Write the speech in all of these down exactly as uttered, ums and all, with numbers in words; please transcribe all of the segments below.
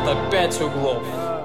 проекта «Пять углов».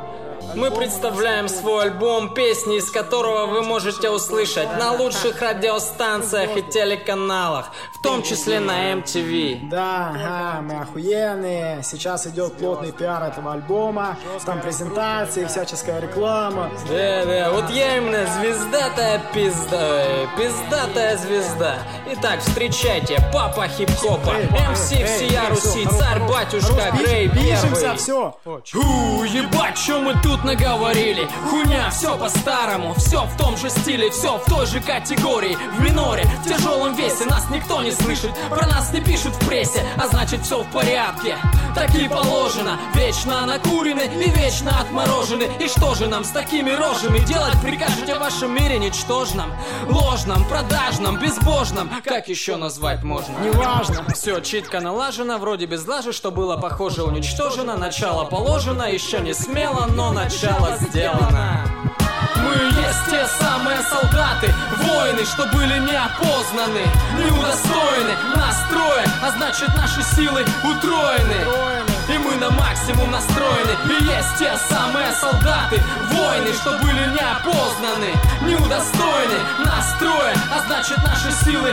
Мы представляем свой альбом, песни из которого вы можете услышать на лучших радиостанциях и телеканалах, в том числе на эм ти ви. Да, ага, мы охуенные. Сейчас идет плотный пиар этого альбома. Там презентации, всяческая реклама. Да, да, вот я именно звездатая пизда, пиздатая звезда. Итак, встречайте, папа хип-хопа, эм си всея Руси, царь-батюшка Грей Первый. Все. У, ебать, что мы тут наговорили? Хуйня, все по-старому, все в том же стиле, все в той же категории. В миноре, в тяжелом весе, нас никто не слышит, про нас не пишут в прессе, а значит все в порядке. Так и положено, вечно накурены и вечно отморожены. И что же нам с такими рожами делать? Прикажете в вашем мире ничтожном, ложном, продажном, безбожном. Как еще назвать можно? Неважно. Все читко налажено, вроде без лажи, что было похоже уничтожено. Начало положено, еще не смело, но начало сделано. Мы есть те самые солдаты, воины, что были неопознаны, не удостоены настроя, а значит наши силы утроены. И мы на максимум настроены. И есть те самые солдаты, воины, что были неопознаны, не удостоены настроя, а значит наши силы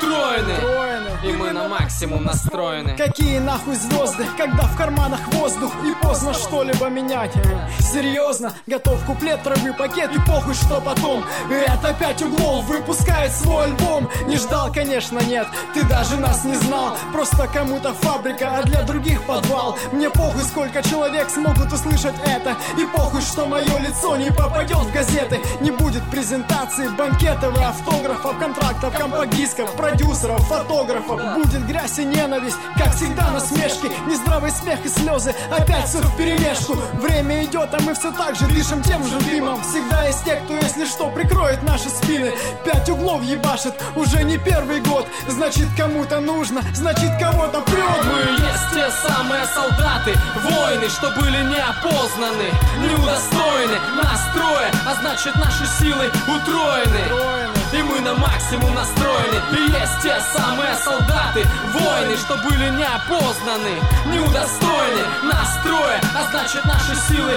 утроены. И мы на максимум настроены. Какие нахуй звезды, когда в карманах воздух и поздно что-либо менять. Серьезно, готов куплет, травы, пакет и похуй, что потом. Это пять углов выпускает свой альбом. Не ждал, конечно, нет, ты даже нас не знал. Просто кому-то фабрика, а для других подвал. Мне похуй, сколько человек смогут услышать это. И похуй, что мое лицо не попадет в газеты. Не будет презентации, банкетов и автографов, контрактов, компакт-дисков, продюсеров, фотографов. Будет грязь и ненависть, как всегда насмешки, нездравый смех и слезы, опять все вперемешку. Время идет, а мы все так же дышим тем же дымом. Всегда есть те, кто, если что, прикроет наши спины. Пять углов ебашит уже не первый год. Значит, кому-то нужно, значит, кого-то прет. Мы есть те самые солдаты, воины, что были неопознаны, не удостоены настроя, а значит наши силы утроены. И мы на максимум настроены. И есть те самые солдаты, воины, что были неопознаны, не удостоены настроя, а значит наши силы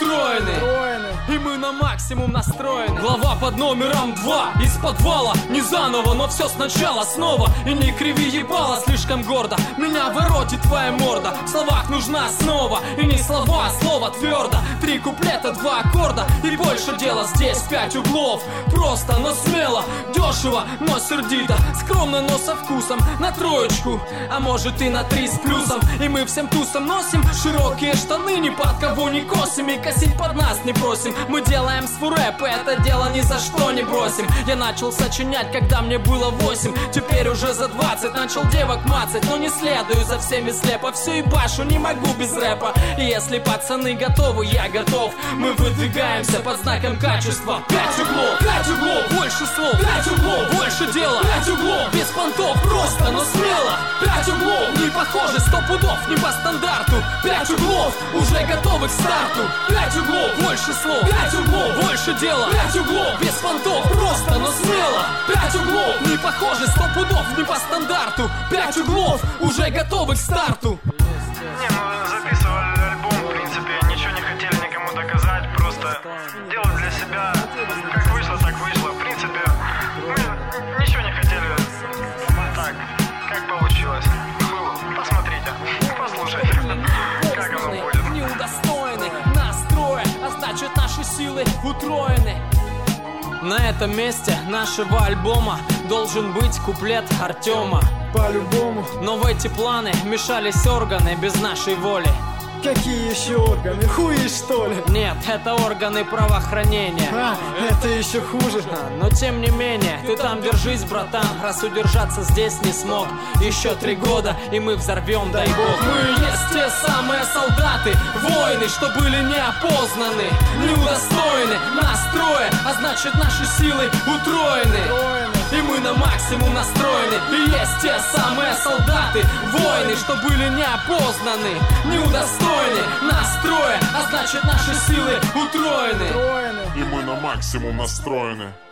утроены. И мы на максимум настроены. Глава под номером два. Из подвала, не заново, но все сначала снова. И не криви ебало слишком гордо, меня воротит твоя морда. В словах нужна основа, и не слова, а слово твердо. Три куплета, два аккорда, и больше дела здесь. Пять углов, просто, но смело, дешево, но сердито, скромно, но со вкусом. На троечку, а может и на три с плюсом. И мы всем тусом носим широкие штаны, ни под кого не косим, и косить под нас не просим. Мы делаем свой рэп, и это дело ни за что не бросим. Я начал сочинять, когда мне было восемь, теперь уже за двадцать начал девок мацать. Но не следую за всеми слепо, все ебашу, не могу без рэпа. И если пацаны готовы, я готов. Мы выдвигаемся под знаком качества. Пять углов, пять углов, больше слов. Пять углов, больше дела. Пять углов, без понтов, просто, но смело. Пять углов, не похоже, сто пудов, не по стандарту. Пять углов, уже готовы к старту. Пять углов, больше слов. Пять углов, больше дела. Пять углов, без понтов, просто, но смело. Пять углов, не похоже, сто пудов, не по стандарту. Пять углов, уже готовы к старту. Не, ну записывали альбом, в принципе, ничего не хотели никому доказать, просто делать для себя, как вышло, так вышло. В принципе, мы ничего не хотели, так, как получилось. Посмотрите, послушайте, как оно будет. Не удостоены настроя, а значит наши силы утроены. На этом месте нашего альбома должен быть куплет Артема. По-любому. Но в эти планы мешались органы без нашей воли. Какие еще органы? Хуи, что ли? Нет, это органы правоохранения. А, это еще хуже. Но тем не менее, ты там держись, братан, раз удержаться здесь не смог. Еще три года, и мы взорвем, дай бог. Мы есть те самые солдаты, воины, что были неопознаны, не удостоены настроя, а значит наши силы утроены. И мы на максимум настроены. И есть те самые солдаты, воины, что были неопознаны, не удостоены настроя, а значит наши силы утроены. И мы на максимум настроены.